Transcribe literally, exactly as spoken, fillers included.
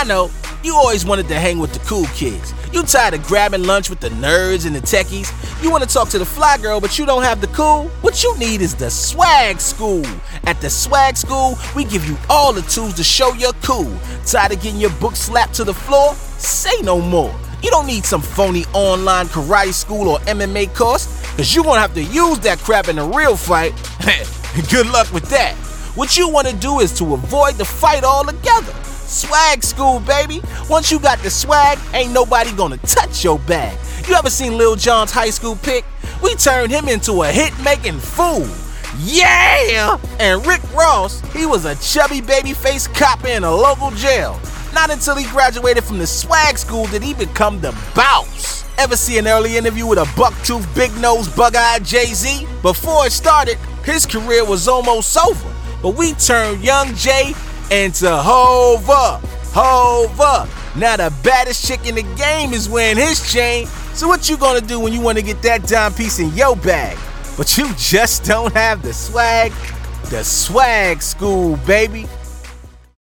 I know, you always wanted to hang with the cool kids. You tired of grabbing lunch with the nerds and the techies. You want to talk to the fly girl, but you don't have the cool? What you need is the swag school. At the swag school, we give you all the tools to show you're cool. Tired of getting your book slapped to the floor? Say no more. You don't need some phony online karate school or M M A course, cause you're gonna have to use that crap in a real fight. Good luck with that. What you wanna do is to avoid the fight altogether. Swag school, baby. Once you got the swag, ain't nobody gonna touch your bag. You ever seen Lil Jon's high school pic? We turned him into a hit-making fool. Yeah! And Rick Ross, he was a chubby baby-faced cop in a local jail. Not until he graduated from the swag school did he become the boss. Ever see an early interview with a buck-toothed, big-nosed, bug-eyed Jay-Z? Before it started, his career was almost over. But we turned young Jay into Hova, Hova. Now the baddest chick in the game is wearing his chain. So what you gonna do when you wanna get that dime piece in your bag? But you just don't have the swag? The swag school, baby.